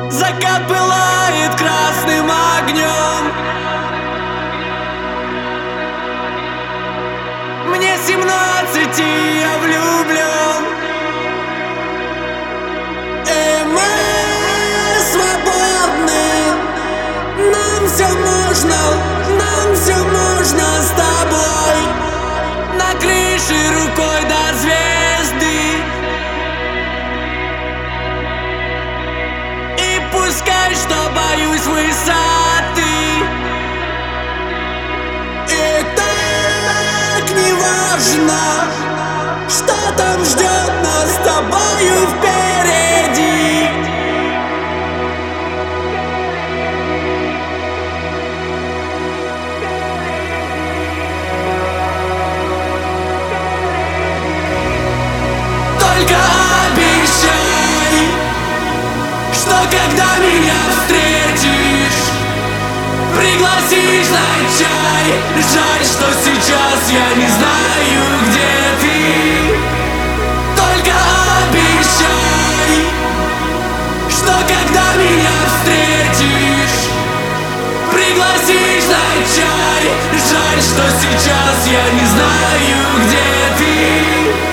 Закат пылает красным огнем. Мне 17, и я влюблен. И мы свободны. Нам все можно с тобой. На крыше рукой до звезды. И пускай, что боюсь высоты. И так не важно, что там ждет нас с тобою впереди. Только обещай, что когда меня встретишь, пригласишь на чай. Жаль, что сейчас я не знаю, где ты. Только обещай, что когда меня встретишь, пригласишь на чай. Жаль, что сейчас я не знаю, где ты.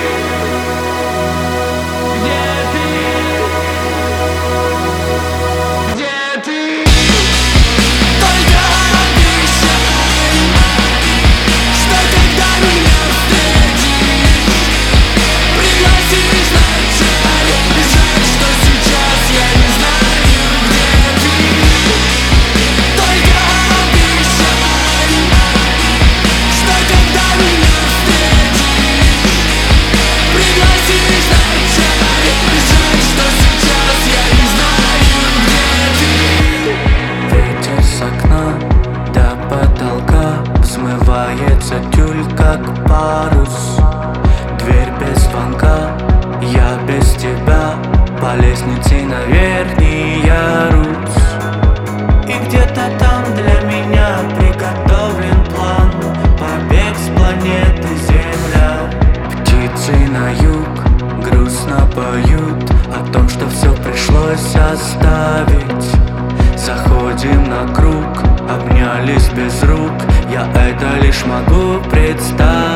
Взмывается тюль, как парус. Дверь без звонка, я без тебя. По лестнице на верхний ярус. И где-то там для меня приготовлен план. Побег с планеты Земля. Птицы на юг грустно поют о том, что все пришлось оставить. Заходим на круг, обнялись без рук. Я это лишь могу представить.